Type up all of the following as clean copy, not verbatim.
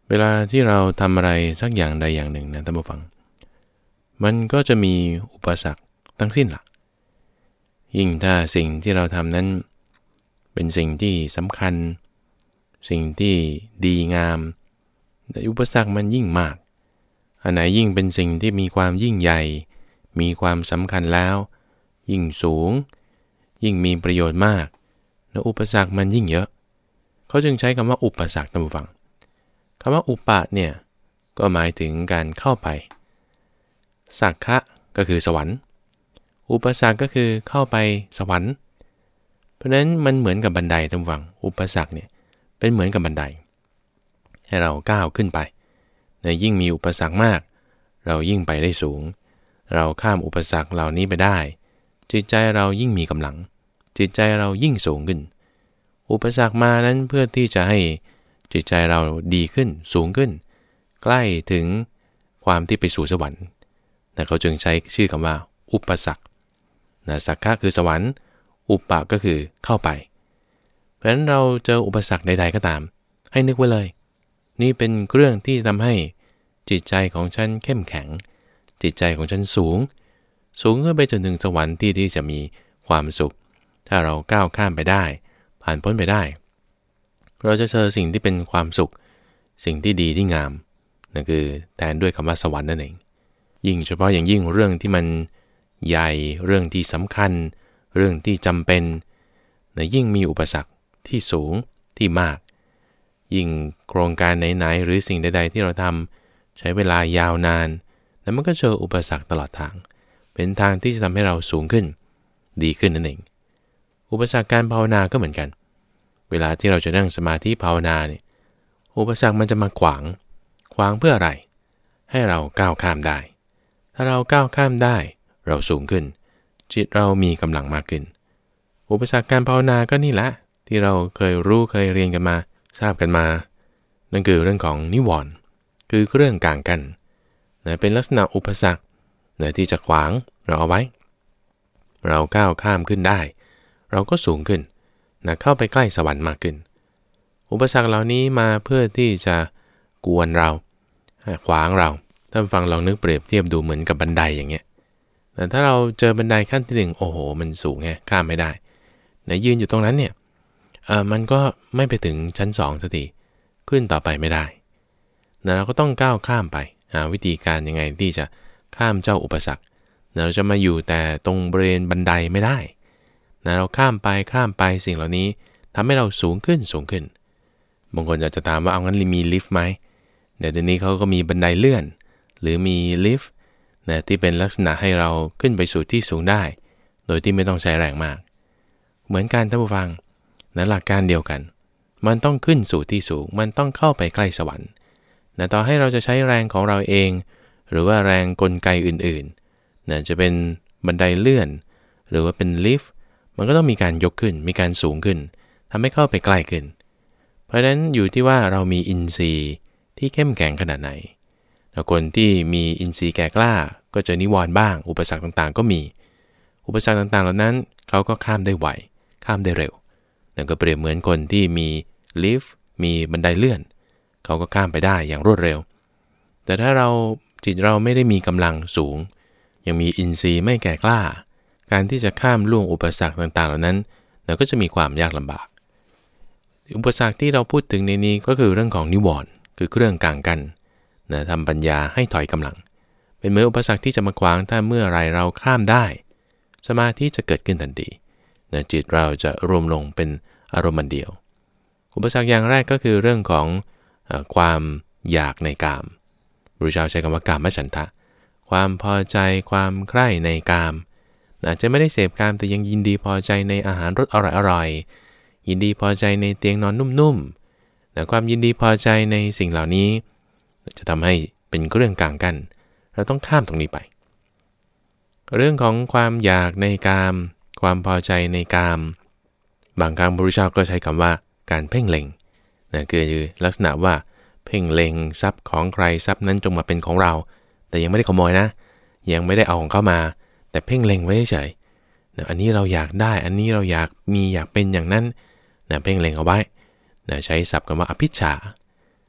เวลาที่เราทำอะไรสักอย่างใดอย่างหนึ่งนะท่านผู้ฟังมันก็จะมีอุปสรรคทั้งสิ้นล่ะยิ่งถ้าสิ่งที่เราทำนั้นเป็นสิ่งที่สำคัญสิ่งที่ดีงามแต่อุปสรรคมันยิ่งมากอันไหนยิ่งเป็นสิ่งที่มีความยิ่งใหญ่มีความสำคัญแล้วยิ่งสูงยิ่งมีประโยชน์มากและอุปสรรคมันยิ่งเยอะเขาจึงใช้คำว่าอุปสรรคท่านผู้ฟังคำว่าอุปะเนี่ยก็หมายถึงการเข้าไปสักขะก็คือสวรรค์อุปสรรคก็คือเข้าไปสวรรค์เพราะนั้นมันเหมือนกับบันไดท่านผู้ฟังอุปสรรคเนี่ยเป็นเหมือนกับบันไดให้เราก้าวขึ้นไปในยิ่งมีอุปสรรคมากเรายิ่งไปได้สูงเราข้ามอุปสรรคเหล่านี้ไปได้จิตใจเรายิ่งมีกำลังจิตใจเรายิ่งสูงขึ้นอุปสรรคมานั้นเพื่อที่จะให้จิตใจเราดีขึ้นสูงขึ้นใกล้ถึงความที่ไปสู่สวรรค์แต่เขาจึงใช้ชื่อคำว่าอุปสรรคนะสักขะคือสวรรค์อุปะก็คือเข้าไปเพราะฉะนั้นเราเจออุปสรรคใดๆก็ตามให้นึกไว้เลยนี่เป็นเรื่องที่ทำให้จิตใจของฉันเข้มแข็งจิตใจของฉันสูงขึ้นไปจนถึงสวรรค์ที่จะมีความสุขถ้าเราก้าวข้ามไปได้ผ่านพ้นไปได้เราจะเจอสิ่งที่เป็นความสุขสิ่งที่ดีที่งามนั่นคือแทนด้วยคำว่าสวรรค์นั่นเองยิ่งเฉพาะอย่างยิ่งเรื่องที่มันใหญ่เรื่องที่สำคัญเรื่องที่จำเป็นยิ่งมีอุปสรรคที่สูงที่มากยิ่งโครงการไหนๆหรือสิ่งใดๆที่เราทำใช้เวลายาวนานแล้วมันก็เจออุปสรรคตลอดทางเป็นทางที่จะทำให้เราสูงขึ้นดีขึ้นนั่นเองอุปสรรคการภาวนาก็เหมือนกันเวลาที่เราจะนั่งสมาธิภาวนาเนี่ยอุปสรรคมันจะมาขวางเพื่ออะไรให้เราก้าวข้ามได้ถ้าเราก้าวข้ามได้เราสูงขึ้นจิตเรามีกำลังมากขึ้นอุปสรรคการภาวนาก็นี่แหละที่เราเคยรู้เคยเรียนกันมาทราบกันมานั่นคือเรื่องของนิวรณ์คือเรื่องกลางกันเป็นลักษณะอุปสรรคที่จะขวางเราเอาไว้เราก้าวข้ามขึ้นได้เราก็สูงขึ้นเข้าไปใกล้สวรรค์มากขึ้นอุปสรรคเหล่านี้มาเพื่อที่จะกวนเราขวางเราท่านฟังลองนึกเปรียบเทียบดูเหมือนกับบันไดอย่างเงี้ยแต่ถ้าเราเจอบันไดขั้นที่หนึ่งโอ้โหมันสูงไงข้ามไม่ได้ยืนอยู่ตรงนั้นเนี่ยมันก็ไม่ไปถึงชั้น2สักทีขึ้นต่อไปไม่ได้เราก็ต้องก้าวข้ามไปหาวิธีการยังไงที่จะข้ามเจ้าอุปสรรคเราจะมาอยู่แต่ตรงบริเวณบันไดไม่ได้เราข้ามไปสิ่งเหล่านี้ทำให้เราสูงขึ้นบางคนอาจจะถามว่าเอางั้นมีลิฟต์ไหมเดี๋ยวนี้เขาก็มีบันไดเลื่อนหรือมีลิฟต์ที่เป็นลักษณะให้เราขึ้นไปสู่ที่สูงได้โดยที่ไม่ต้องใช้แรงมากเหมือนกันท่านผู้ฟังหลักการเดียวกันมันต้องขึ้นสู่ที่สูงมันต้องเข้าไปใกล้สวรรค์ต่อให้เราจะใช้แรงของเราเองหรือว่าแรงกลไกอื่นๆจะเป็นบันไดเลื่อนหรือว่าเป็นลิฟต์มันก็ต้องมีการยกขึ้นมีการสูงขึ้นทำให้เข้าไปใกล้ขึ้นเพราะฉะนั้นอยู่ที่ว่าเรามีอินทรีย์ที่เข้มแข็งขนาดไหนคนที่มีอินทรีย์แก่กล้าก็จะนิวรณ์บ้างอุปสรรคต่างๆก็มีอุปสรรคต่างๆเหล่านั้นเขาก็ข้ามได้ไวข้ามได้เร็วนั่นก็เปรียบเหมือนคนที่มีลิฟต์มีบันไดเลื่อนเขาก็ข้ามไปได้อย่างรวดเร็วแต่ถ้าจิตเราไม่ได้มีกำลังสูงยังมีอินทรีย์ไม่แก่กล้าการที่จะข้ามล่วงอุปสรรคต่างๆเหล่านั้นเราก็จะมีความยากลำบากอุปสรรคที่เราพูดถึงในนี้ก็คือเรื่องของนิวรณ์คือเครื่องกลางกันทำปัญญาให้ถอยกำลังเป็นเหมือนอุปสรรคที่จะมาขวางถ้าเมื่อไรเราข้ามได้สมาธิจะเกิดขึ้นทันทีจิตเราจะรวมลงเป็นอารมณ์เดียวอุปสรรคอย่างแรกก็คือเรื่องของความอยากในกามพระพุทธเจ้าใช้คำว่ากามฉันทะความพอใจความใคร่ในกามอาจจะไม่ได้เสพกามแต่ยังยินดีพอใจในอาหารรสอร่อยๆยินดีพอใจในเตียงนอนนุ่มๆความยินดีพอใจในสิ่งเหล่านี้จะทำให้เป็นเรื่องกลางกันเราต้องข้ามตรงนี้ไปเรื่องของความอยากในกามความพอใจในกามบางครั้งพระพุทธเจ้าก็ใช้คำว่าการเพ่งเล็งคือลักษณะว่าเพ่งเล็งทรัพย์ของใครทรัพย์นั้นจงมาเป็นของเราแต่ยังไม่ได้ขโมยนะยังไม่ได้เอาของเข้ามาแต่เพ่งเล็งไว้เฉยอันนี้เราอยากได้อันนี้เราอยากมีอยากเป็นอย่างนั้นเพ่งเล็งเอาไว้ใช้ศัพท์คำว่าอภิชฌา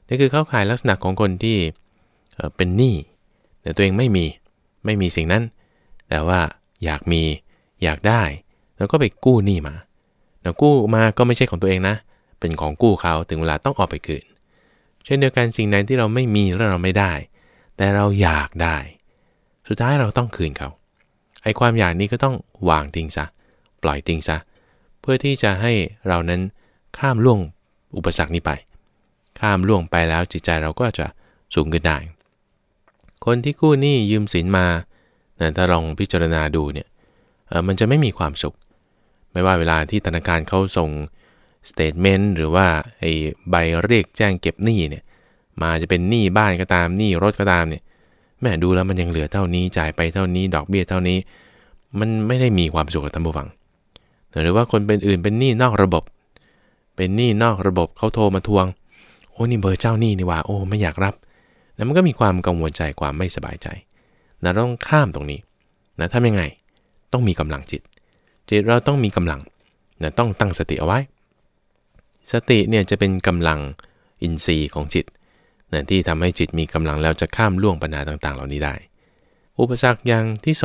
นี่คือเข้าข่ายลักษณะของคนที่เป็นหนี้แต่ตัวเองไม่มีสิ่งนั้นแต่ว่าอยากมีอยากได้แล้วก็ไปกู้หนี้มาแล้วกู้มาก็ไม่ใช่ของตัวเองนะเป็นของกู้เขาถึงเวลาต้องออกไปคืนเช่นเดียวกันสิ่งไหนที่เราไม่มีและเราไม่ได้แต่เราอยากได้สุดท้ายเราต้องคืนเขาไอ้ความอยากนี้ก็ต้องวางทิ้งซะปล่อยทิ้งซะเพื่อที่จะให้เรานั้นข้ามล่วงอุปสรรคนี้ไปข้ามล่วงไปแล้วจิตใจเราก็จะสูงขึ้นได้คนที่กู้หนี้ยืมสินมาถ้าลองพิจารณาดูเนี่ยมันจะไม่มีความสุขไม่ว่าเวลาที่ธนาคารเขาส่งสเตทเมนต์หรือว่าไอ้ใบเรียกแจ้งเก็บหนี้เนี่ยมาจะเป็นหนี้บ้านก็ตามหนี้รถก็ตามเนี่ยแม่ดูแล้วมันยังเหลือเท่านี้จ่ายไปเท่านี้ดอกเบี้ยเท่านี้มันไม่ได้มีความสุขกับท่านผู้ฟังหรือว่าคนเป็นอื่นเป็นหนี้นอกระบบเป็นหนี้นอกระบบเขาโทรมาทวงโอ้นี่เบอร์เจ้าหนี้นี่ว่าโอ้ไม่อยากรับแล้วมันก็มีความกังวลใจความไม่สบายใจนะต้องข้ามตรงนี้นะทำยังไงต้องมีกำลังจิตเราต้องมีกำลังนะต้องตั้งสติเอาไว้สติเนี่ยจะเป็นกำลังอินทรีย์ของจิตนะที่ทำให้จิตมีกำลังแล้วจะข้ามล่วงปัญหาต่างๆเหล่านี้ได้อุปสรรคอย่างที่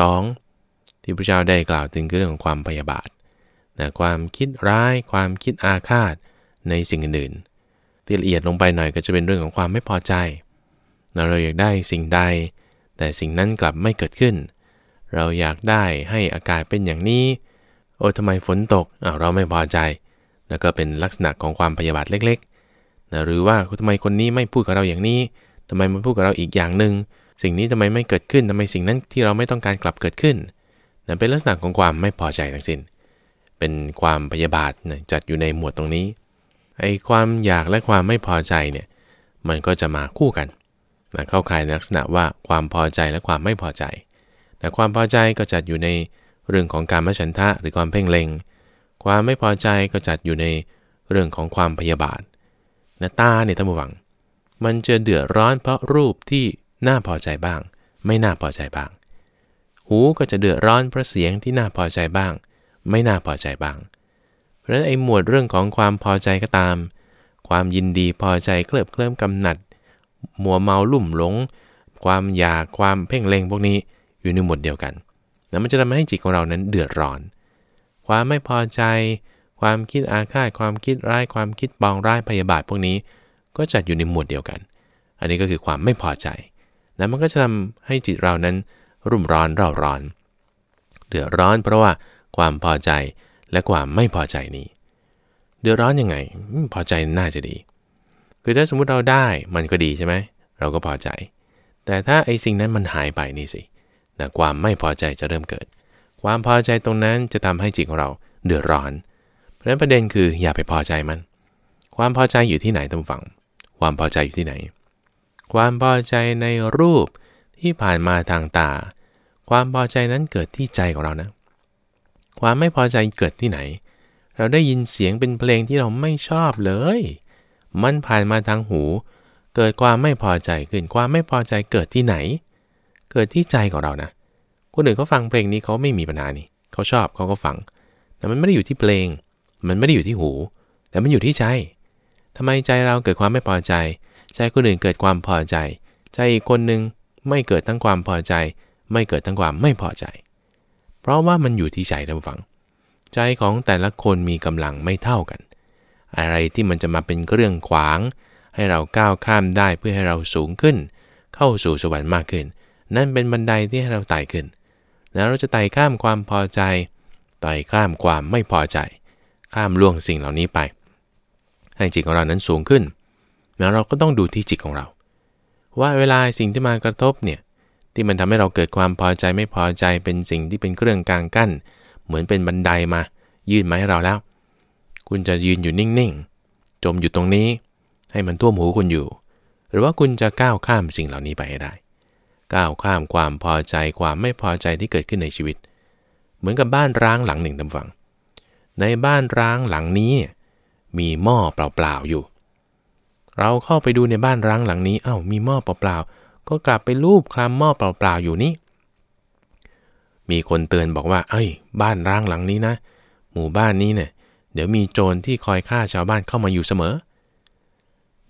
2ที่พระเจ้าได้กล่าวถึงคือเรื่องของความพยาบาทนะความคิดร้ายความคิดอาฆาตในสิ่งอื่นๆที่ละเอียดลงไปหน่อยก็จะเป็นเรื่องของความไม่พอใจเราอยากได้สิ่งใดแต่สิ่งนั้นกลับไม่เกิดขึ้นเราอยากได้ให้อากาศเป็นอย่างนี้โอ้ทำไมฝนตกเราไม่พอใจแล้วก็เป็นลักษณะของความพยาบาทเล็กๆนะหรือว่าทำไมคนนี้ไม่พูดกับเราอย่างนี้ทำไมมันพูดกับเราอีกอย่างหนึ่งสิ่งนี้ทำไมไม่เกิดขึ้นทำไมสิ่งนั้นที่เราไม่ต้องการกลับเกิดขึ้นนะเป็นลักษณะของความไม่พอใจทั้งสิ้นเป็นความพยาบาทนะจัดอยู่ในหมวดตรงนี้ไอ้ความอยากและความไม่พอใจเนี่ยมันก็จะมาคู่กันนะเข้าข่ายในลักษณะว่าความพอใจและความไม่พอใจแต่ความพอใจก็จัดอยู่ในเรื่องของการมฉันทะหรือความเพ่งเล็งความไม่พอใจก็จัดอยู่ในเรื่องของความพยาบาทนะตาเนี่ยท่านผู้ฟังมันจะเดือดร้อนเพราะรูปที่น่าพอใจบ้างไม่น่าพอใจบ้างหูก็จะเดือดร้อนเพราะเสียงที่น่าพอใจบ้างไม่น่าพอใจบ้างเพราะฉะนั้นไอ้หมวดเรื่องของความพอใจก็ตามความยินดีพอใจเคลิบเคลิ้มกำหนัดมัวเมาลุ่มหลงความอยากความเพ่งเล็งพวกนี้อยู่ในหมวดเดียวกันแล้วมันจะทำให้จิตของเรานั้นเดือดร้อนความไม่พอใจความคิดอาฆาตความคิดร้ายความคิดปองร้ายพยาบาทพวกนี้ก็จัดอยู่ในหมวดเดียวกันอันนี้ก็คือความไม่พอใจแล้วมันก็จะทำให้จิตเรานั้นรุ่มร้อนเร่าร้อนเดือดร้อนเพราะว่าความพอใจและความไม่พอใจนี้เดือดร้อนยังไงพอใจน่าจะดีคือถ้าสมมุติเราได้มันก็ดีใช่ไหมเราก็พอใจแต่ถ้าไอ้สิ่งนั้นมันหายไปนี่สินะความไม่พอใจจะเริ่มเกิดความพอใจตรงนั้นจะทำให้จิตของเราเดือดร้อนเพราะฉะนั้นประเด็นคืออย่าไปพอใจมันความพอใจอยู่ที่ไหนท่านผู้ฟังความพอใจอยู่ที่ไหนความพอใจในรูปที่ผ่านมาทางตาความพอใจนั้นเกิดที่ใจของเรานะความไม่พอใจเกิดที่ไหนเราได้ยินเสียงเป็นเพลงที่เราไม่ชอบเลยมันผ่านมาทางหูเกิดความไม่พอใจขึ้นความไม่พอใจเกิดที่ไหนเกิดที่ใจของเรานะคนอื่นเขาฟังเพลงนี้เขาไม่มีปัญหานี่เขาชอบเขาก็ฟังแต่มันไม่ได้อยู่ที่เพลงมันไม่ได้อยู่ที่หูแต่มันอยู่ที่ใจทำไมใจเราเกิดความไม่พอใจใจคนอื่นเกิดความพอใจใจอีกคนนึงไม่เกิดทั้งความพอใจไม่เกิดทั้งความไม่พอใจเพราะว่ามันอยู่ที่ใจท่านผู้ฟังใจของแต่ละคนมีกำลังไม่เท่ากันอะไรที่มันจะมาเป็นเรื่องขวางให้เราก้าวข้ามได้เพื่อให้เราสูงขึ้นเข้าสู่สวรรค์มากขึ้นนั่นเป็นบันไดที่ให้เราไต่ขึ้นแล้วเราจะไต่ข้ามความพอใจไต่ข้ามความไม่พอใจข้ามล่วงสิ่งเหล่านี้ไปให้จิตของเรานั้นสูงขึ้นแล้วเราก็ต้องดูที่จิตของเราว่าเวลาสิ่งที่มากระทบเนี่ยที่มันทำให้เราเกิดความพอใจไม่พอใจเป็นสิ่งที่เป็นเครื่องกลางกั้นเหมือนเป็นบันไดมายื่นมาให้เราแล้วคุณจะยืนอยู่นิ่งๆจมอยู่ตรงนี้ให้มันท่วมหูคุณอยู่หรือว่าคุณจะก้าวข้ามสิ่งเหล่านี้ไปให้ได้ก้าวข้ามความพอใจความไม่พอใจที่เกิดขึ้นในชีวิตเหมือนกับบ้านร้างหลังหนึ่งท่านฟังในบ้านร้างหลังนี้มีหม้อเปล่าๆอยู่เราเข้าไปดูในบ้านร้างหลังนี้มีหม้อเปล่าๆก็กลับไปลูบคลำหม้อเปล่าๆอยู่นี่มีคนเตือนบอกว่าบ้านร้างหลังนี้นะหมู่บ้านนี้เนี่ยเดี๋ยวมีโจรที่คอยฆ่าชาวบ้านเข้ามาอยู่เสมอ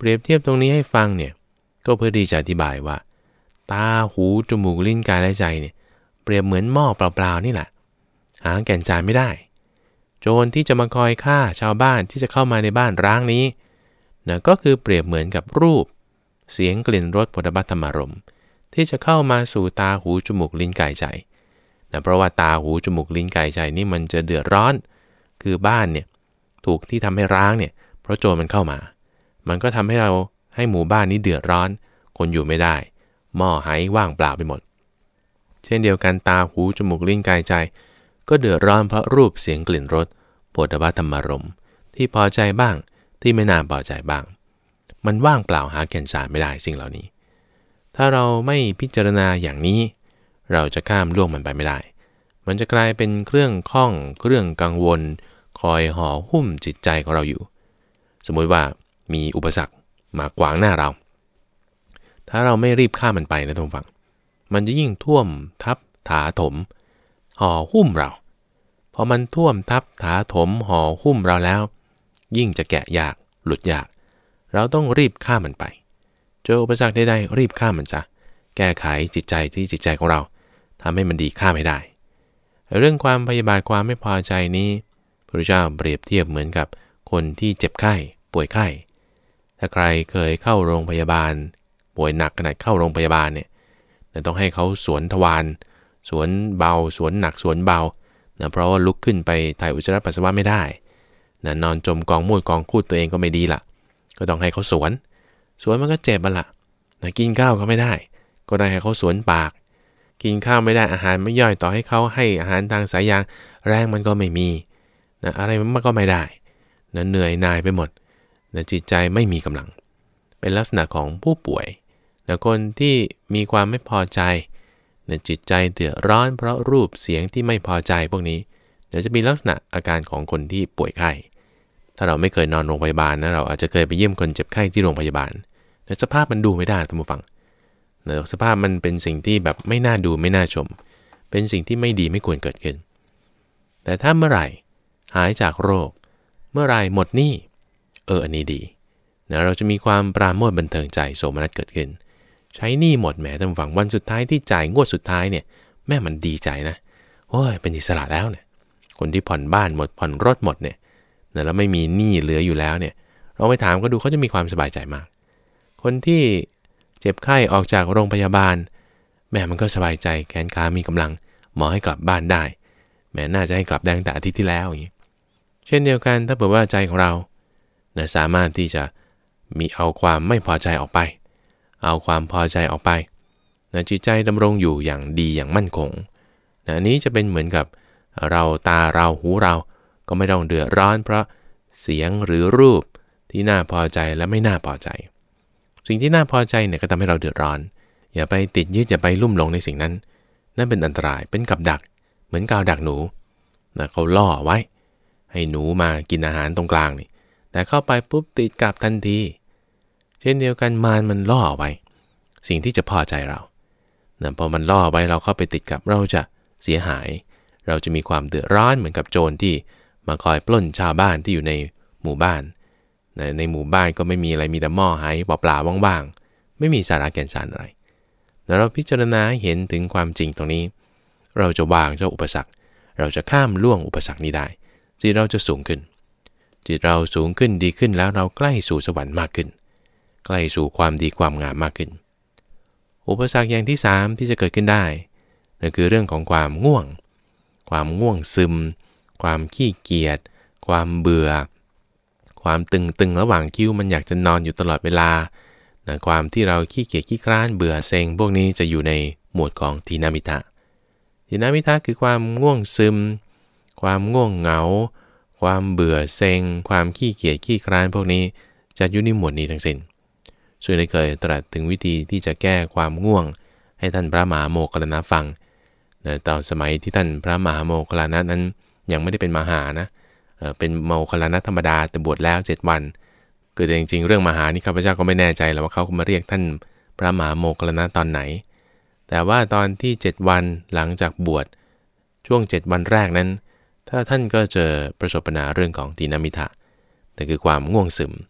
เปรียบเทียบตรงนี้ให้ฟังเนี่ยก็เพื่อที่จะอธิบายว่าตาหูจมูกลิ้นกายและใจเนี่ยเปรียบเหมือนหม้อเปล่าๆนี่แหละหาแก่นสารไม่ได้โจรที่จะมาคอยฆ่าชาวบ้านที่จะเข้ามาในบ้านร้างนี้นะก็คือเปรียบเหมือนกับรูปเสียงกลิ่นรสโผฏฐัพพธรรมารมณ์ที่จะเข้ามาสู่ตาหูจมูกลิ้นกายใจนะเพราะว่าตาหูจมูกลิ้นกายใจนี่มันจะเดือดร้อนคือบ้านเนี่ยถูกที่ทำให้ร้างเนี่ยเพราะโจรมันเข้ามามันก็ทำให้เราให้หมู่บ้านนี้เดือดร้อนคนอยู่ไม่ได้หม้อหายว่างเปล่าไปหมดเช่นเดียวกันตาหูจมูกลิ้นกายใจก็เดือดร้อนเพราะรูปเสียงกลิ่นรสโผฏฐัพพธรรมารมณ์ที่พอใจบ้างที่ไม่น่าพอใจบ้างมันว่างเปล่าหาแก่นสารไม่ได้สิ่งเหล่านี้ถ้าเราไม่พิจารณาอย่างนี้เราจะข้ามล่วงมันไปไม่ได้มันจะกลายเป็นเครื่องข้องเครื่องกังวลคอยห่อหุ้มจิตใจของเราอยู่สมมุติว่ามีอุปสรรคมาขวางหน้าเราถ้าเราไม่รีบข้ามมันไปนะทุกฝั่งมันจะยิ่งท่วมทับถาถมห่อหุ้มเราพอมันท่วมทับถาถมห่อหุ้มเราแล้วยิ่งจะแกะยากหลุดยากเราต้องรีบข้ามมันไปเจออุปสรรคใดๆรีบข้ามมันซะแก้ไขจิตใจของเราทำให้มันดีข้ามให้ได้เรื่องความพยาบาทความไม่พอใจนี้พระพุทธเจ้าเปรียบเทียบเหมือนกับคนที่เจ็บไข้ป่วยไข้ถ้าใครเคยเข้าโรงพยาบาลป่วยหนักขนาดเข้าโรงพยาบาลเนี่ยต้องให้เขาสวนทวารสวนเบาสวนหนักสวนเบานะเพราะว่าลุกขึ้นไปถ่ายอุจจาระปัสสาวะไม่ได้นะนอนจมกองมูดกองคูดตัวเองก็ไม่ดีละก็ต้องให้เขาสวนมันก็เจ็บละนะกินข้าวก็ไม่ได้ก็ได้ให้เขาสวนปากกินข้าวไม่ได้อาหารไม่ย่อยต่อให้เขาให้อาหารทางสายยางแรงมันก็ไม่มีนะอะไรมันก็ไม่ได้นะเหนื่อยหน่ายไปหมดนะจิตใจไม่มีกำลังเป็นลักษณะของผู้ป่วยนะคนที่มีความไม่พอใจนะจิตใจเดือดร้อนเพราะรูปเสียงที่ไม่พอใจพวกนี้เดี๋ยวจะมีลักษณะอาการของคนที่ป่วยไข้ถ้าเราไม่เคยนอนโรงพยาบาลนะเราอาจจะเคยไปเยี่ยมคนเจ็บไข้ที่โรงพยาบาลแต่สภาพมันดูไม่ได้ท่านผู้ฟังสภาพมันเป็นสิ่งที่แบบไม่น่าดูไม่น่าชมเป็นสิ่งที่ไม่ดีไม่ควรเกิดขึ้นแต่ถ้าเมื่อไหร่หายจากโรคเมื่อไหร่หมดหนี้อันนี้ดีเราจะมีความปราโมทย์บันเทิงใจโสมนัสเกิดขึ้นใช้หนี้หมดแหมท่านผู้ฟังวันสุดท้ายที่จ่ายงวดสุดท้ายเนี่ยแม่มันดีใจนะโอ้ยเป็นอิสระแล้วเนี่ยคนที่ผ่อนบ้านหมดผ่อนรถหมดเนี่ยแล้วไม่มีหนี้เหลืออยู่แล้วเนี่ยเราไปถามก็ดูเขาจะมีความสบายใจมากคนที่เจ็บไข้ออกจากโรงพยาบาลแม่มันก็สบายใจแขนขามีกำลังหมอให้กลับบ้านได้แม่น่าจะให้กลับได้ตั้งแต่อาทิตย์ที่แล้วอย่างนี้เช่นเดียวกันถ้าเผื่อว่าใจของเราสามารถที่จะมีเอาความไม่พอใจออกไปเอาความพอใจออกไปจิตใจดำรงอยู่อย่างดีอย่างมั่นคงอันนี้จะเป็นเหมือนกับเราตาเราหูเราก็ไม่ต้องเดือดร้อนเพราะเสียงหรือรูปที่น่าพอใจและไม่น่าพอใจสิ่งที่น่าพอใจเนี่ยก็ทำให้เราเดือดร้อนอย่าไปติดยึดอย่าไปลุ่มหลงในสิ่งนั้นนั่นเป็นอันตรายเป็นกับดักเหมือนกาวดักหนูเขาล่อไว้ให้หนูมากินอาหารตรงกลางนี่แต่เข้าไปปุ๊บติดกับทันทีเช่นเดียวกันมารมันล่อไว้สิ่งที่จะพอใจเราพอมันล่อไว้เราเข้าไปติดกับเราจะเสียหายเราจะมีความเดือดร้อนเหมือนกับโจรที่มาคอยปล้นชาวบ้านที่อยู่ในหมู่บ้านในหมู่บ้านก็ไม่มีอะไรมีแต่หม้อหายเปล่าๆว่างๆไม่มีสาระแก่นสารอะไรแล้วเราพิจารณาเห็นถึงความจริงตรงนี้เราจะวางเจ้าอุปสรรคเราจะข้ามล่วงอุปสรรคนี้ได้จิตเราจะสูงขึ้นจิตเราสูงขึ้นดีขึ้นแล้วเราใกล้สู่สวรรค์มากขึ้นใกล้สู่ความดีความงามมากขึ้นอุปสรรคอย่างที่3ที่จะเกิดขึ้นได้นั่นคือเรื่องของความง่วงซึมความขี้เกียจความเบื่อความตึงระหว่างคิ้วมันอยากจะนอนอยู่ตลอดเวลาความที่เราขี้เกียจขี้คร้านเบื่อเซ็งพวกนี้จะอยู่ในหมวดของทีนามิทะคือความง่วงซึมความง่วงเหงาความเบื่อเซ็งความขี้เกียจขี้คร้านพวกนี้จะอยู่ในหมวดนี้ทั้งสิ้นซึ่งได้เคยตรัสถึงวิธีที่จะแก้ความง่วงให้ท่านพระมหาโมคคัลลานะฟังตอนสมัยที่ท่านพระมหาโมคคัลลานะนั้นยังไม่ได้เป็นมหานะเป็นโมคคัลลานะธรรมดาแต่บวชแล้ว7วันคือจริงๆเรื่องมหานี่ข้าพเจ้าก็ไม่แน่ใจแล้วว่าเขามาเรียกท่านพระมหาโมคคัลลานะตอนไหนแต่ว่าตอนที่7วันหลังจากบวชช่วง7วันแรกนั้นถ้าท่านก็เจอประสบปัญหาเรื่องของทีนมิทะแต่คือความง่วงซึม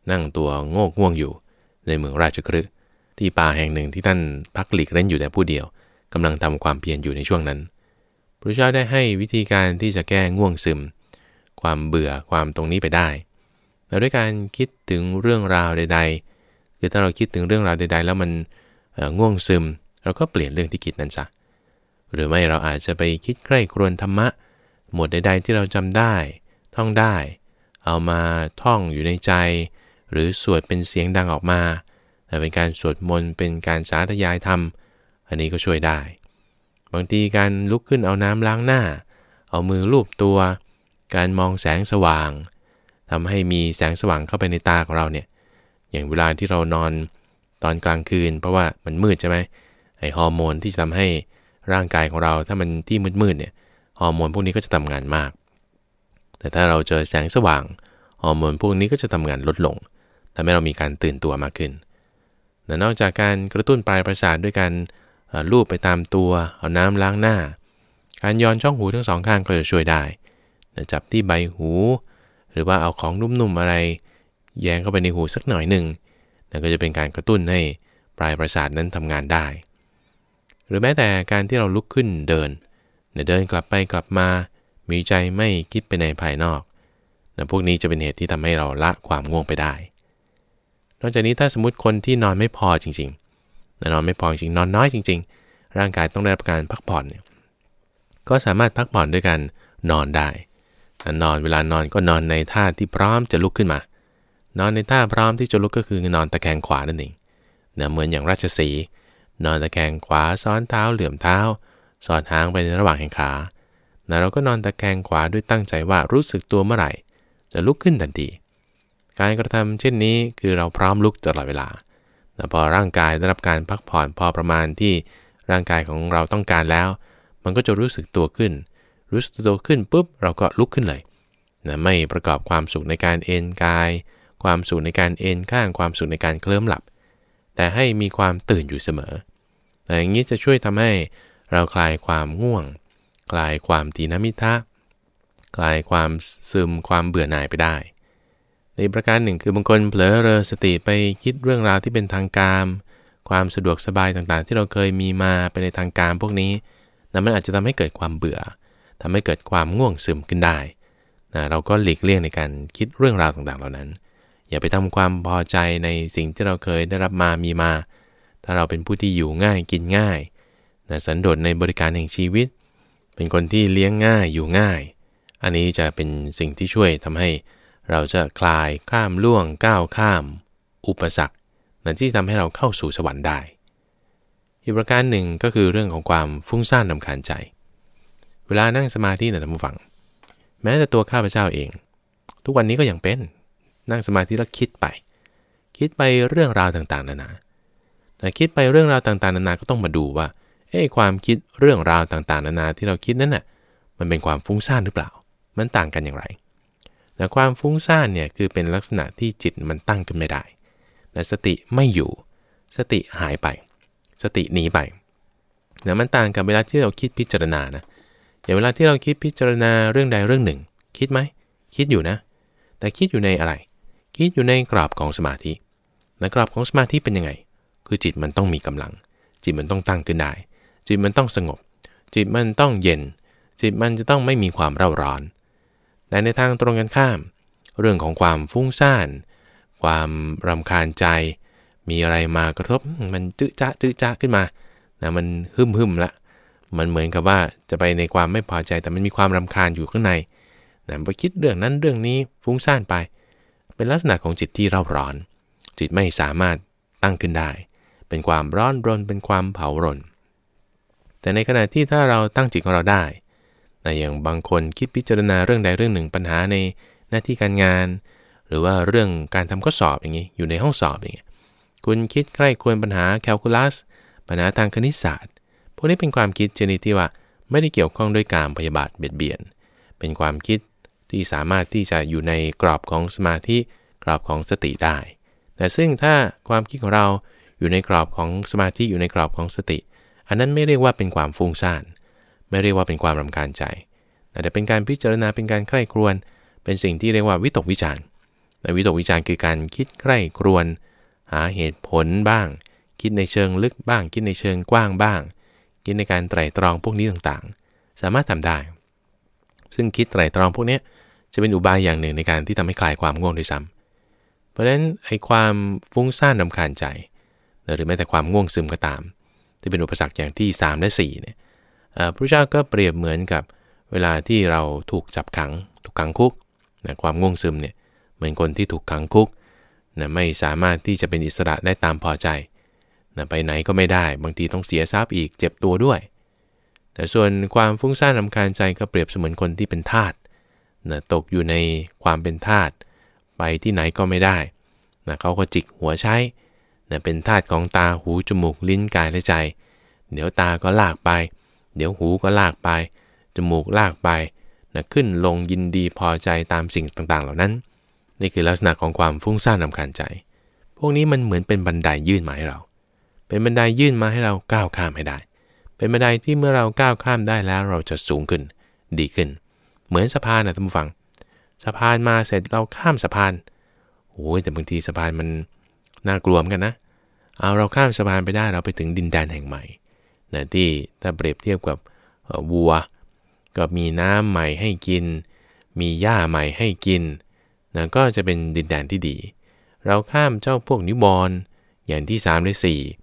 นั่งตัวโงกง่วงอยู่ในเมืองราชคฤห์ที่ป่าแห่งหนึ่งที่ท่านพักหลีกเล่นอยู่แต่ผู้เดียวกำลังทำความเพียรอยู่ในช่วงนั้นพระเจ้าได้ให้วิธีการที่จะแก้ง่วงซึมความเบื่อความตรงนี้ไปได้แล้วด้วยการคิดถึงเรื่องราวใดๆคือถ้าเราคิดถึงเรื่องราวใดๆแล้วมันง่วงซึมเราก็เปลี่ยนเรื่องที่คิดนั้นซะหรือไม่เราอาจจะไปคิดใกล้ครวญธรรมะหมวดใดๆที่เราจำได้ท่องได้เอามาท่องอยู่ในใจหรือสวดเป็นเสียงดังออกมาเป็นการสวดมนต์เป็นการสาธยายธรรมอันนี้ก็ช่วยได้บางทีการลุกขึ้นเอาน้ำล้างหน้าเอามือลูบตัวการมองแสงสว่างทำให้มีแสงสว่างเข้าไปในตาของเราเนี่ยอย่างเวลาที่เรานอนตอนกลางคืนเพราะว่ามันมืดใช่ไหมไอ้ฮอร์โมนที่ทำให้ร่างกายของเราถ้ามันที่มืดๆเนี่ยฮอร์โมนพวกนี้ก็จะทำงานมากแต่ถ้าเราเจอแสงสว่างฮอร์โมนพวกนี้ก็จะทำงานลดลงทำให้เรามีการตื่นตัวมากขึ้นและนอกจากการกระตุ้นปลายประสาทด้วยการลูบไปตามตัวเอาน้ำล้างหน้าการย้อนช่องหูทั้งสองข้างก็จะช่วยได้จับที่ใบหูหรือว่าเอาของนุ่มๆอะไรแยงเข้าไปในหูสักหน่อยหนึ่งนั่นก็จะเป็นการกระตุ้นให้ปลายประสาทนั้นทำงานได้หรือแม้แต่การที่เราลุกขึ้นเดินกลับไปกลับมามีใจไม่คิดไปในภายนอกพวกนี้จะเป็นเหตุที่ทำให้เราละความง่วงไปได้นอกจากนี้ถ้าสมมติคนที่นอนไม่พอจริงๆนอนไม่พอจริงนอนน้อยจริงๆร่างกายต้องได้รับการพักผ่อนเนี่ยก็สามารถพักผ่อนด้วยการนอนได้เวลานอนก็นอนในท่าที่พร้อมจะลุกขึ้นมานอนในท่าพร้อมที่จะลุกก็คือนอนตะแคงขวานั่นเองเหมือนอย่างราชสีห์นอนตะแคงขวาซ้อนเท้าเหลื่อมเท้าสอดหางไปในระหว่างแข้งขาเราก็นอนตะแคงขวาด้วยตั้งใจว่ารู้สึกตัวเมื่อไหร่จะลุกขึ้นทันทีการกระทำเช่นนี้คือเราพร้อมลุกตลอดเวลาแต่พอร่างกายได้รับการพักผ่อนพอประมาณที่ร่างกายของเราต้องการแล้วมันก็จะรู้สึกตัวขึ้นปุ๊บเราก็ลุกขึ้นเลยไม่ประกอบความสุขในการเอนกายความสุขในการเอนข้างความสุขในการเคลิ้มหลับแต่ให้มีความตื่นอยู่เสมอแต่อย่างนี้จะช่วยทำให้เราคลายความง่วงคลายความตีนมิทะคลายความซึมความเบื่อหน่ายไปได้ในประการหนึ่งคือบางคนเผลอเรอสติไปคิดเรื่องราวที่เป็นทางกามความสะดวกสบายต่างๆที่เราเคยมีมาไปในทางกามพวกนี้มันอาจจะทำให้เกิดความเบื่อทำให้เกิดความง่วงซึมขึ้นได้เราก็หลีกเลี่ยงในการคิดเรื่องราวต่างๆเหล่านั้นอย่าไปทำความพอใจในสิ่งที่เราเคยได้รับมามีมาถ้าเราเป็นผู้ที่อยู่ง่ายกินง่ายสันโดษในบริการแห่งชีวิตเป็นคนที่เลี้ยงง่ายอยู่ง่ายอันนี้จะเป็นสิ่งที่ช่วยทำให้เราจะคลายข้ามล่วงก้าวข้ามอุปสรรคที่ทำให้เราเข้าสู่สวรรค์ได้อีกประการหนึ่งก็คือเรื่องของความฟุ้งซ่านรำคาญใจเวลานั่งสมาธิท่านผู้ฟังแม้แต่ตัวข้าพเจ้าเองทุกวันนี้ก็ยังเป็นนั่งสมาธิแล้วคิดไปเรื่องราวต่างๆนานาแต่คิดไปเรื่องราวต่างๆนานาก็ต้องมาดูว่าความคิดเรื่องราวต่างๆนานาที่เราคิดนั้นน่ะมันเป็นความฟุ้งซ่านหรือเปล่ามันต่างกันอย่างไรแต่ความฟุ้งซ่านเนี่ยคือเป็นลักษณะที่จิตมันตั้งขึ้นไม่ได้แต่สติไม่อยู่สติหายไปสติหนีไปมันต่างกับเวลาที่เราคิดพิจารณานะอย่างเวลาที่เราคิดพิจารณาเรื่องใดเรื่องหนึ่งคิดไหมคิดอยู่นะแต่คิดอยู่ในอะไรคิดอยู่ในกรอบของสมาธิในกรอบของสมาธิเป็นยังไงคือจิตมันต้องมีกำลังจิตมันต้องตั้งขึ้นได้จิตมันต้องสงบจิตมันต้องเย็นจิตมันจะต้องไม่มีความเร่าร้อนแต่ในทางตรงกันข้ามเรื่องของความฟุ้งซ่านความรำคาญใจมีอะไรมากระทบมันจื้อจ๊ะขึ้นมามันหึ่มละมันเหมือนกับว่าจะไปในความไม่พอใจแต่มันมีความรำคาญอยู่ข้างในไปคิดเรื่องนั้นเรื่องนี้ฟุ้งซ่านไปเป็นลักษณะของจิตที่เร่าร้อนจิตไม่สามารถตั้งขึ้นได้เป็นความร้อนรนเป็นความเผารนแต่ในขณะที่ถ้าเราตั้งจิตของเราได้อย่างบางคนคิดพิจารณาเรื่องใดเรื่องหนึ่งปัญหาในหน้าที่การงานหรือว่าเรื่องการทำข้อสอบอย่างนี้อยู่ในห้องสอบอย่างนี้คุณคิดใคร่ครวญปัญหาแคลคูลัสปัญหาทางคณิตศาสตร์พวกนี้เป็นความคิดชนิดที่ว่าไม่ได้เกี่ยวข้องด้วยการพยาบาทเบียดเบียนเป็นความคิดที่สามารถที่จะอยู่ในกรอบของสมาธิกรอบของสติได้แต่ซึ่งถ้าความคิดของเราอยู่ในกรอบของสมาธิอยู่ในกรอบของสติอันนั้นไม่เรียกว่าเป็นความฟุ้งซ่านไม่เรียกว่าเป็นความรำคาญใจแต่เป็นการพิจารณาเป็นการใคร่ครวญเป็นสิ่งที่เรียกว่าวิตกวิจารณ์วิตกวิจารคือการคิดใคร่ครวญหาเหตุผลบ้างคิดในเชิงลึกบ้างคิดในเชิงกว้างบ้างคิดในการไตร่ตรองพวกนี้ต่างๆสามารถทำได้ซึ่งคิดไตร่ตรองพวกนี้จะเป็นอุบายอย่างหนึ่งในการที่ทำให้คลายความง่วงด้วยซ้ำเพราะฉะนั้นไอ้ความฟุ้งซ่านรำคาญใจหรือแม้แต่ความง่วงซึมก็ตามที่เป็นอุปสรรคอย่างที่3และ4เนี่ยพระเจ้าก็เปรียบเหมือนกับเวลาที่เราถูกจับขังถูกขังคุกนะความง่วงซึมเนี่ยเหมือนคนที่ถูกขังคุกนะไม่สามารถที่จะเป็นอิสระได้ตามพอใจนะไปไหนก็ไม่ได้บางทีต้องเสียทรัพย์อีกเจ็บตัวด้วยแต่ส่วนความฟุ้งซ่านรำคาญใจก็เปรียบเสมือนคนที่เป็นทาสนะตกอยู่ในความเป็นทาสไปที่ไหนก็ไม่ได้นะเขาก็จิกหัวใช้นะเป็นทาสของตาหูจมูกลิ้นกายและใจเดี๋ยวตาก็ลากไปเดี๋ยวหูก็ลากไปจมูกลากไปนะขึ้นลงยินดีพอใจตามสิ่งต่างๆเหล่านั้นนี่คือลักษณะของความฟุ้งซ่านรำคาญใจพวกนี้มันเหมือนเป็นบันไดยื่นมาให้เราเป็นบันไดยื่นมาให้เราก้าวข้ามให้ได้เป็นบันไดที่เมื่อเราก้าวข้ามได้แล้วเราจะสูงขึ้นดีขึ้นเหมือนสะพานนะท่านผู้ฟังสะพานมาเสร็จเราข้ามสะพานโอ้ยแต่บางทีสะพานมันน่ากลัวเหมือนกันนะเอาเราข้ามสะพานไปได้เราไปถึงดินแดนแห่งใหม่นะที่ถ้าเปรียบเทียบกับวัวก็มีน้ำใหม่ให้กินมีหญ้าใหม่ให้กินนะก็จะเป็นดินแดนที่ดีเราข้ามเจ้าพวกนิวรณ์อย่างที่3และ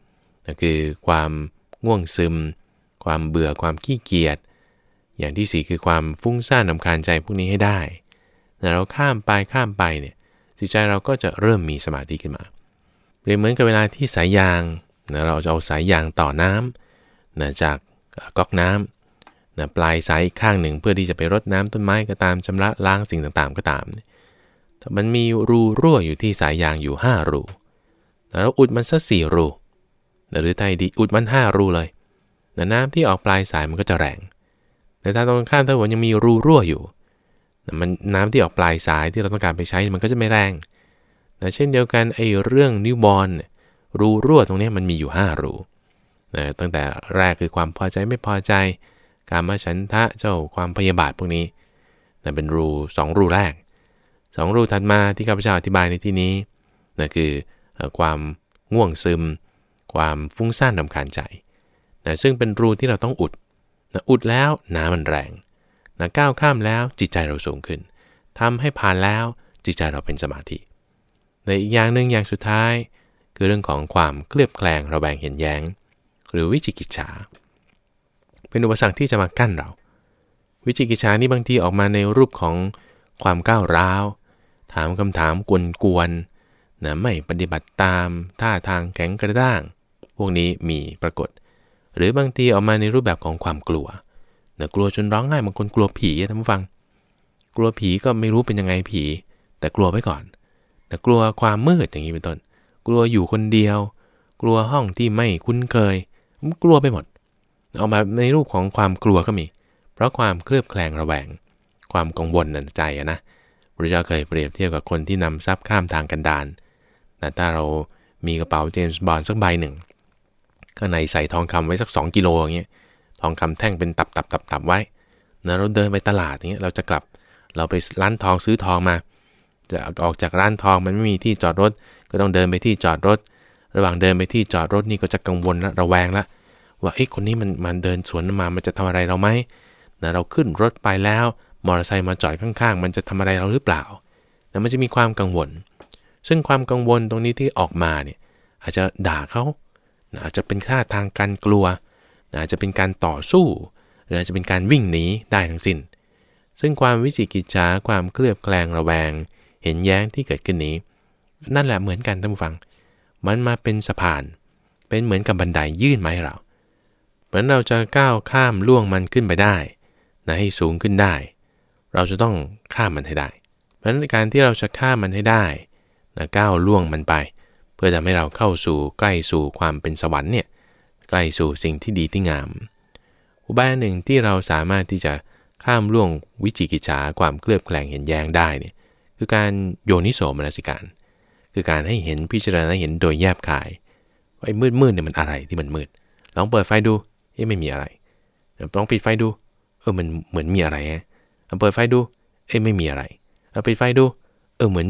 4นะคือความง่วงซึมความเบื่อความขี้เกียจอย่างที่4คือความฟุ้งซ่านรำคาญใจพวกนี้ให้ได้แต่เราข้ามไปเนี่ยจิตใจเราก็จะเริ่มมีสมาธิขึ้นมาเปรียบเหมือนกับเวลาที่สายยางนะเราจะเอาสายยางต่อน้ำนะจากก๊อกน้ำนะปลายสายอีกข้างหนึ่งเพื่อที่จะไปรดน้ำต้นไม้ก็ตามชำระล้างสิ่งต่างๆก็ตามแต่มันมีรูรั่วอยู่ที่สายยางอยู่5รูแล้วอุดมันสัก4รูหรือไทยดีอุดมัน5รูเลยน้ำที่ออกปลายสายมันก็จะแรงแต่ถ้าตรงข้ามถ้าว่ายังมีรูรั่วอยู่มันน้ำที่ออกปลายสายที่เราต้องการไปใช้มันก็จะไม่แรงแต่เช่นเดียวกันไอ้เรื่องนิวบอลรูรั่วตรงนี้มันมีอยู่5รูตั้งแต่แรกคือความพอใจไม่พอใจกามฉันทะเจ้าความพยาบาทพวกนี้เป็นรู2รูแรก2รูถัดมาที่ข้าพเจ้าอธิบายในที่นี้นั่นคือความง่วงซึมความฟุ้งซ่านรำคาญใจซึ่งเป็นรูที่เราต้องอุดอุดแล้วน้ำมันแรงก้าวข้ามแล้วจิตใจเราสูงขึ้นทำให้ผ่านแล้วจิตใจเราเป็นสมาธิในอีกอย่างหนึ่งอย่างสุดท้ายคือเรื่องของความเคลือบแคลงระแวงเห็นแย้งหรือวิจิกิจฉาเป็นอุปสรรคที่จะมากั้นเราวิจิกิจฉานี่บางทีออกมาในรูปของความก้าวร้าวถามคำถามกวนๆไม่ปฏิบัติตามท่าทางแข็งกระด้างพวกนี้มีปรากฏหรือบางทีออกมาในรูปแบบของความกลัวกลัวจนร้องไห้บางคนกลัวผีท่านผู้ฟังกลัวผีก็ไม่รู้เป็นยังไงผีแต่กลัวไว้ก่อนแต่กลัวความมืดอย่างนี้เป็นต้นกลัวอยู่คนเดียวกลัวห้องที่ไม่คุ้นเคยกลัวไปหมดออกมาในรูปของความกลัวก็มีเพราะความเคลือบแคลงระแวงความกังวลในใจนะพระเจ้าเคยเปรียบเทียบกับคนที่นำทรัพย์ข้ามทางกันดารแต่ถ้าเรามีกระเป๋าเจมส์บอนด์สักใบหนึ่งข้างในใส่ทองคำไว้สัก2 กิโลอย่างเงี้ยทองคำแท่งเป็นตับไว้นะเราเดินไปตลาดอย่างเงี้ยเราจะกลับเราไปร้านทองซื้อทองมาจะออกจากร้านทองมันไม่มีที่จอดรถก็ต้องเดินไปที่จอดรถระหว่างเดินไปที่จอดรถนี่ก็จะกังวลและระแวงละว่าคนนี้มันเดินสวนมามันจะทำอะไรเราไหมนะเราขึ้นรถไปแล้วมอเตอร์ไซค์มาจอดข้างๆมันจะทำอะไรเราหรือเปล่าแต่มันจะมีความกังวลซึ่งความกังวลตรงนี้ที่ออกมาเนี่ยอาจจะด่าเขาอาจจะเป็นท่าทางการกลัวอาจจะเป็นการต่อสู้หรืออาจจะเป็นการวิ่งหนีได้ทั้งสิ้นซึ่งความวิจิกิจฉาความเคลือบแคลงระแวงเห็นแย้งที่เกิดขึ้นนี้นั่นแหละเหมือนกันท่านผู้ฟังมันมาเป็นสะพานเป็นเหมือนกับบันไดยื่นมาให้เราเพราะเราจะก้าวข้ามล่วงมันขึ้นไปได้ให้สูงขึ้นได้เราจะต้องข้ามมันให้ได้เพราะฉะนั้นการที่เราจะข้ามมันให้ได้ก้าวล่วงมันไปเพื่อทำให้เราเข้าสู่ใกล้สู่ความเป็นสวรรค์เนี่ยใกล้สู่สิ่งที่ดีที่งามอุบายหนึ่งที่เราสามารถที่จะข้ามล่วงวิจิกิจฉาความเคลือบแคลงเห็นแย้งได้เนี่ยคือการโยนิโสมนสิการคือการให้เห็นพิจารณาเห็นโดยแยบคายว่าไอ้มืดเนี่ยมันอะไรที่มันมืดลองเปิดไฟดูไม่มีอะไรลองปิดไฟดูมันเหมือนมีอะไรฮะเปิดไฟดูไม่มีอะไรปิดไฟดูเหมือน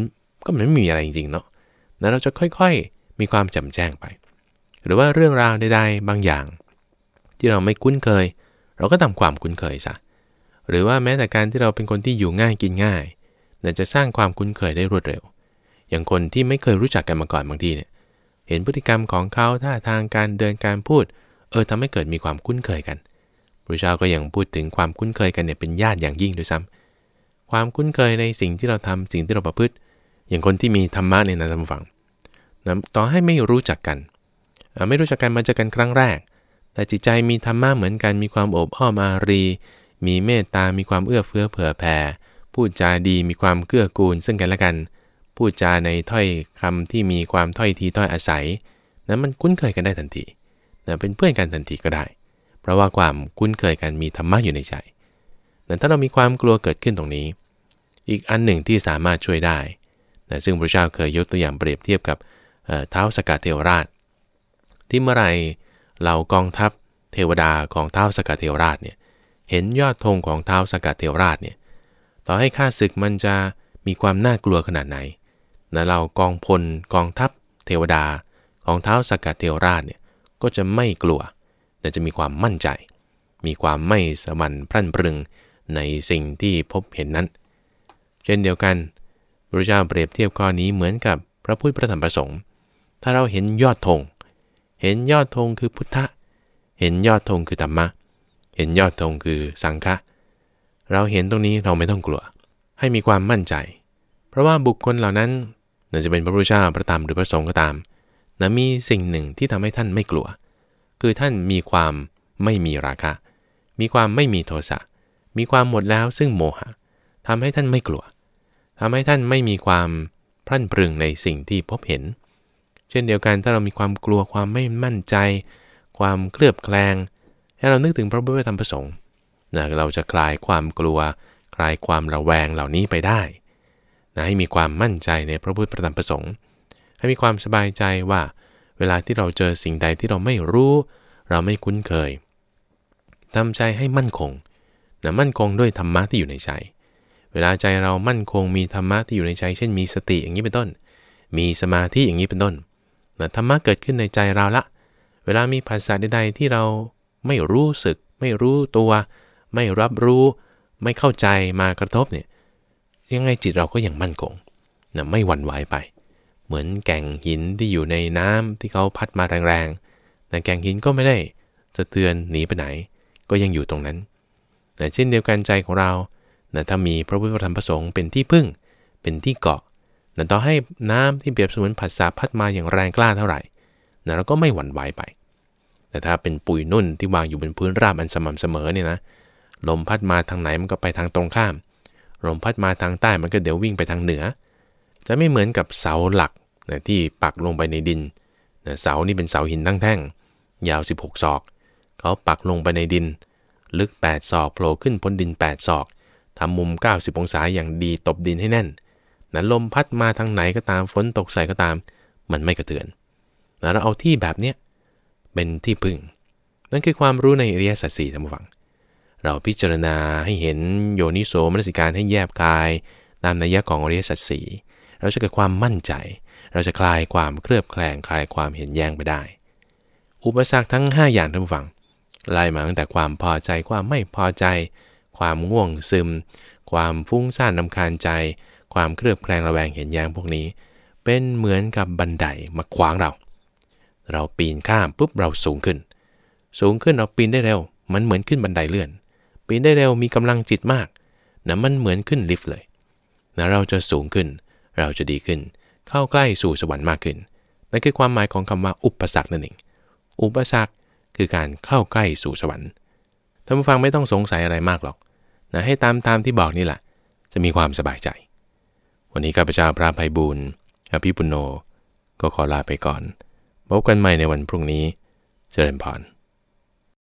ก็มันไม่มีอะไรจริงๆเนาะแล้วเราจะค่อยๆมีความแจ่มแจ้งไปหรือว่าเรื่องราวใดๆบางอย่างที่เราไม่คุ้นเคยเราก็ทำความคุ้นเคยซะหรือว่าแม้แต่การที่เราเป็นคนที่อยู่ง่ายกินง่ายจะสร้างความคุ้นเคยได้รวดเร็วอย่างคนที่ไม่เคยรู้จักกันมาก่อนบางทีเนี่ยเห็นพฤติกรรมของเขาท่าทางการเดินการพูดทำให้เกิดมีความคุ้นเคยกันพระเจ้าก็ยังพูดถึงความคุ้นเคยกันเนี่ยเป็นญาติอย่างยิ่งด้วยซ้ำความคุ้นเคยในสิ่งที่เราทำสิ่งที่เราประพฤติอย่างคนที่มีธรรมะเนี่ยนะท่านผู้ฟังนะต่อให้ไม่รู้จักกันมาเจอกันครั้งแรกแต่จิตใจมีธรรมะเหมือนกันมีความอบอ้อมอารีมีเมตตามีความเอื้อเฟื้อเผื่อแผ่พูดจาดีมีความเกื้อกูลซึ่งกันและกันพูดจาในถ้อยคำที่มีความถ้อยทีถ้อยอาศัยนั้นมันคุ้นเคยกันได้ทันทีนะเป็นเพื่อนกันทันทีก็ได้เพราะว่าความคุ้นเคยกันมีธรรมะอยู่ในใจแต่ถ้าเรามีความกลัวเกิดขึ้นตรงนี้อีกอันหนึ่งที่สามารถช่วยได้นะซึ่งพระเจ้าเคยยกตัวอย่างเปรียบเทียบกับท้าวสกเทวราชที่เมื่อไรเรากองทัพเทวดาของท้าวสกเทวราชเนี่ยเห็นยอดธงของท้าวสกเทวราชเนี่ยต่อให้ข้าศึกมันจะมีความน่ากลัวขนาดไหนนะเรากองพลกองทัพเทวดาของท้าวสกเทวราชเนี่ยก็จะไม่กลัวแต่จะมีความมั่นใจมีความไม่สะบันพรั่นพรึงในสิ่งที่พบเห็นนั้นเช่นเดียวกันพระเจ้าเปรียบเทียบข้อนี้เหมือนกับพระพุทธพระธรรมพระสงฆ์ถ้าเราเห็นยอดธงคือพุทธะเห็นยอดธงคือธรรมะเห็นยอดธงคือสังฆะเราเห็นตรงนี้เราไม่ต้องกลัวให้มีความมั่นใจเพราะว่าบุคคลเหล่านั้นจะเป็นพระพุทธเจ้าพระธรรมหรือพระสงฆ์ก็ตามมีสิ่งหนึ่งที่ทำให้ท่านไม่กลัวคือท่านมีความไม่มีราคะมีความไม่มีโทสะมีความหมดแล้วซึ่งโมหะทำให้ท่านไม่กลัวทำให้ท่านไม่มีความพรั่นพรึงในสิ่งที่พบเห็นเช่นเดียวกันถ้าเรามีความกลัวความไม่มั่นใจความเคลือบแคลงให้เรานึกถึงพระพุทธธรรมประสงค์เราจะคลายความกลัวคลายความระแวงเหล่านี้ไปได้ให้มีความมั่นใจในพระพุทธธรรมประสงค์ให้มีความสบายใจว่าเวลาที่เราเจอสิ่งใดที่เราไม่รู้เราไม่คุ้นเคยทำใจให้มั่นคงมั่นคงด้วยธรรมะที่อยู่ในใจเวลาใจเรามั่นคงมีธรรมะที่อยู่ในใจเช่นมีสติอย่างนี้เป็นต้นมีสมาธิอย่างนี้เป็นต้นธรรมะเกิดขึ้นในใจเราละเวลามีภาษาใดๆที่เราไม่รู้สึกไม่รู้ตัวไม่รับรู้ไม่เข้าใจมากระทบเนี่ยยังไงจิตเราก็ยังมั่นคงไม่หวั่นไหวไปเหมือนแก่งหินที่อยู่ในน้ำที่เขาพัดมาแรงๆแต่แก่งหินก็ไม่ได้สะเทือนหนีไปไหนก็ยังอยู่ตรงนั้นแต่เช่นเดียวกันใจของเราถ้ามีพระพุทธธรรมประสงค์เป็นที่พึ่งเป็นที่เกาะต่อให้น้ำที่เปรียบเสมือนผัสสะพัดมาอย่างแรงกล้าเท่าไหร่เราก็ไม่หวั่นไหวไปแต่ถ้าเป็นปุยนุ่นที่วางอยู่บนพื้นราบอันสม่ำเสมอเนี่ยนะลมพัดมาทางไหนมันก็ไปทางตรงข้ามลมพัดมาทางใต้มันก็เดี๋ยววิ่งไปทางเหนือจะไม่เหมือนกับเสาหลักที่ปักลงไปในดินเสานี่เป็นเสาหินทั้งแท่งยาว16 ศอกเขาปักลงไปในดินลึก8 ศอกโผล่ขึ้นพ้นดิน8 ศอกทำมุม90 องศาอย่างดีตบดินให้แน่นลมพัดมาทางไหนก็ตามฝนตกใส่ก็ตามมันไม่กระเทือนเราเอาที่แบบเนี้ยเป็นที่พึ่งนั่นคือความรู้ในอริยสัจสี่ท่านผู้ฟังเราพิจารณาให้เห็นโยนิโสมนสิการให้แยบคายตามนัยยะของอริยสัจสี่เราจะเกิดความมั่นใจเราจะคลายความเคลือบแคลงคลายความเห็นแย้งไปได้อุปสรรคทั้ง5อย่างท่านผู้ฟังไล่มาตั้งแต่ความพอใจความไม่พอใจความง่วงซึมความฟุ้งซ่านรำคาญใจความเคลือบแคลงระแวงเห็นแย้งพวกนี้เป็นเหมือนกับบันไดมาขวางเราปีนข้ามปุ๊บเราสูงขึ้นเราปีนได้เร็วมันเหมือนขึ้นบันไดเลื่อนปีนได้เร็วมีกำลังจิตมากมันเหมือนขึ้นลิฟต์เลยเราจะสูงขึ้นเราจะดีขึ้นเข้าใกล้สู่สวรรค์มากขึ้นนั่นคือความหมายของคำว่าอุปสรรคนั่นเองอุปสรรคคือการเข้าใกล้สู่สวรรค์ท่านผู้ฟังไม่ต้องสงสัยอะไรมากหรอกให้ตามที่บอกนี่แหละจะมีความสบายใจวันนี้ข้าพเจ้าพระไพบูลย์อภิปุณโญก็ขอลาไปก่อนพบกันใหม่ในวันพรุ่งนี้เจริญพร